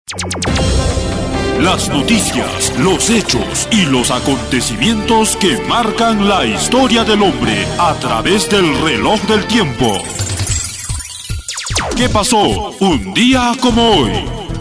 Las noticias, los hechos y los acontecimientos que marcan la historia del hombre a través del reloj del tiempo. ¿Qué pasó un día como hoy?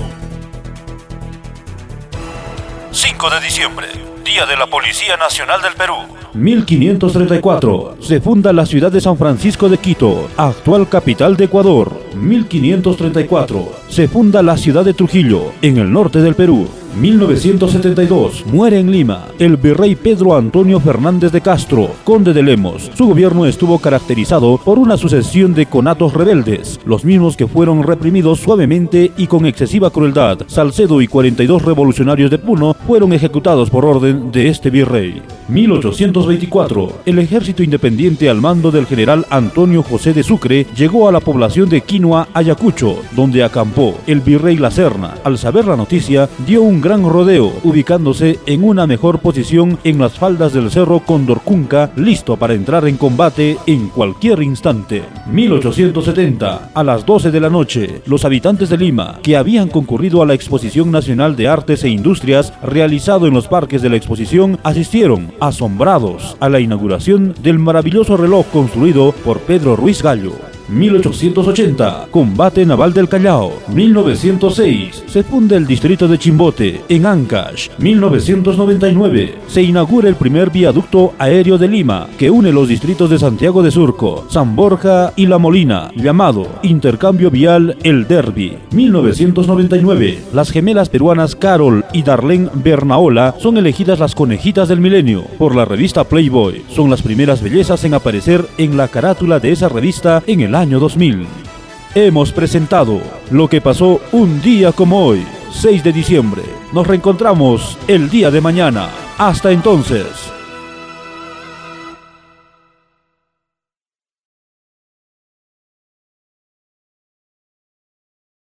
5 de diciembre, Día de la Policía Nacional del Perú. 1534, se funda la ciudad de San Francisco de Quito, actual capital de Ecuador. 1534, se funda la ciudad de Trujillo, en el norte del Perú. 1972, muere en Lima el virrey Pedro Antonio Fernández de Castro, conde de Lemos. Su gobierno estuvo caracterizado por una sucesión de conatos rebeldes, los mismos que fueron reprimidos suavemente y con excesiva crueldad. Salcedo y 42 revolucionarios de Puno fueron ejecutados por orden de este virrey. 1824, el ejército independiente al mando del general Antonio José de Sucre llegó a la población de Quinua, Ayacucho, donde acampó. El virrey La Serna, al saber la noticia, dio un gran rodeo, ubicándose en una mejor posición en las faldas del cerro Condorcunca, listo para entrar en combate en cualquier instante. 1870, a las 12 de la noche, los habitantes de Lima, que habían concurrido a la Exposición Nacional de Artes e Industrias realizado en los parques de la exposición, asistieron, asombrados, a la inauguración del maravilloso reloj construido por Pedro Ruiz Gallo. 1880, combate naval del Callao. 1906, se funda el distrito de Chimbote, en Ancash. 1999, se inaugura el primer viaducto aéreo de Lima, que une los distritos de Santiago de Surco, San Borja y La Molina, llamado Intercambio Vial El Derby. 1999, las gemelas peruanas Carol y Darlene Bernaola son elegidas las conejitas del milenio por la revista Playboy. Son las primeras bellezas en aparecer en la carátula de esa revista en el año 2000. Hemos presentado lo que pasó un día como hoy, 6 de diciembre. Nos reencontramos el día de mañana. Hasta entonces.